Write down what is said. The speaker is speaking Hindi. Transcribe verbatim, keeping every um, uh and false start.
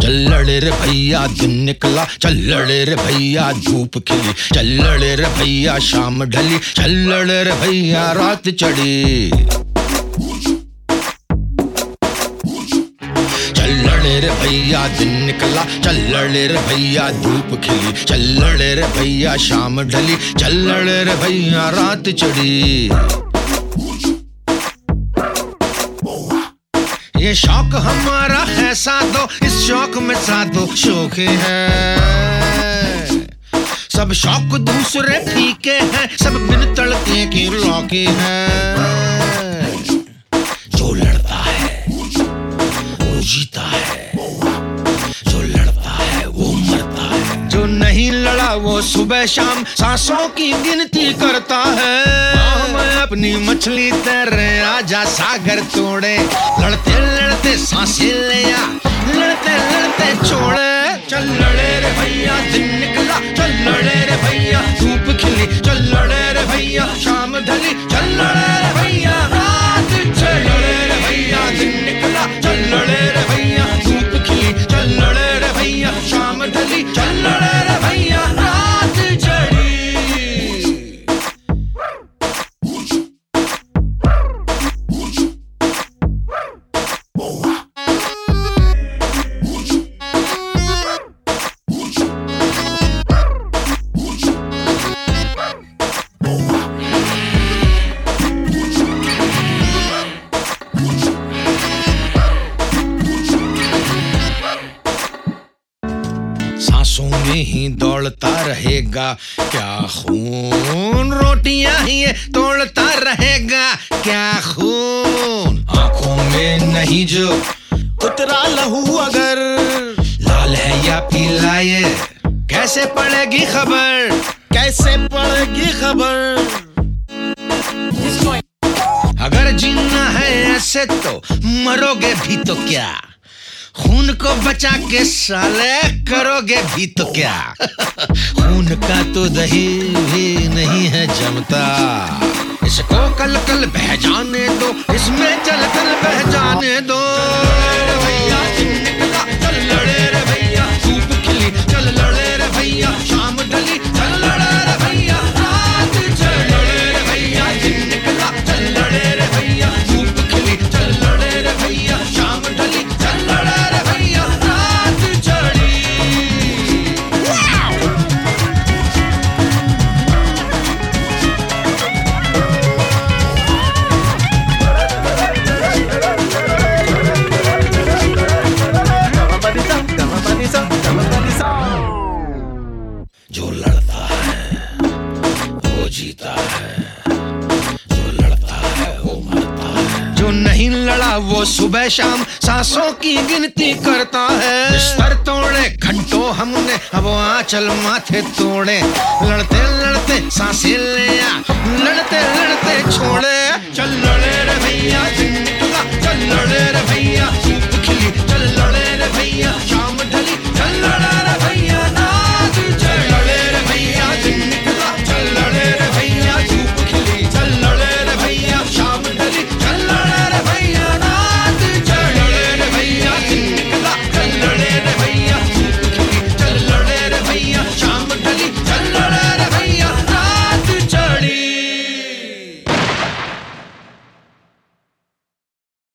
चल लड़े रे भैया दिन निकला, चल लड़े रे भैया धूप खिली, चल लड़े रे भैया शाम ढली, चल लड़े रे भैया रात चढ़ी। चल लड़े रे भैया दिन निकला, चल लड़े रे भैया धूप खिली, चल लड़े रे भैया शाम ढली, चल लड़े रे भैया रात चढ़ी। ये शौक हमारा है साधो, इस शौक में साधो शौक है। सब शौक दूसरे फीके हैं, सब बिन तड़के की लौकी हैं। जो लड़ता है वो जीता है, जो लड़ता है वो मरता है, जो नहीं लड़ा वो सुबह शाम सांसों की गिनती करता है। मैं अपनी मछली तैरे आजा सागर तोड़े, लड़ते लड़ते सांसें ले आ, लड़ते लड़ते छोड़े। चल लड़े रे भैया दिन निकला, चल लड़े रे भैया धूप खिली, चल लड़े रे भैया शाम ढली, चल लड़े रे भैया रात चढ़ी। लड़े रे भैया दिन निकला, चल लड़े रे भैया धूप खिली, चल लड़े रे भैया शाम ढली, चल लड़े रे भैया रात चढ़ी। सांसों में ही दौड़ता रहेगा क्या खून, रोटियां ही ये तोड़ता रहेगा क्या खून। आंखों में नहीं जो उतरा लहू अगर लाल है या पीला ये कैसे पड़ेगी खबर, कैसे पड़ेगी खबर। अगर जीना है ऐसे तो मरोगे भी तो क्या, खून को बचा के साले करोगे भी तो क्या। खून का तो दही भी नहीं है जमता, इसको कल कल बह जाने दो, इसमें चल कल बह जाने दो। भैया दिन निकला, चल लड़े रे भैया धूप खिली, चल लड़े रे भैया शाम ढली, चल लड़े रे भैया रात चढ़ी। लड़े रे भैया दिन निकला, चल लड़े रे भैया धूप खिली, चल लड़े रे भैया शाम ढली, चल लड़े रे भैया रात चढ़ी। जो लड़ता है वो जीता है, जो लड़ता है वो मरता है, जो नहीं लड़ा वो सुबह शाम सांसों की गिनती करता है। बिस्तर तोड़े घंटों हमने, अब आंचल माथे तोड़े, लड़ते लड़ते सांसें ले आ, लड़ते लड़ते छोड़े। चल लड़े रे भैया दिन निकला, चल लड़े रे भैया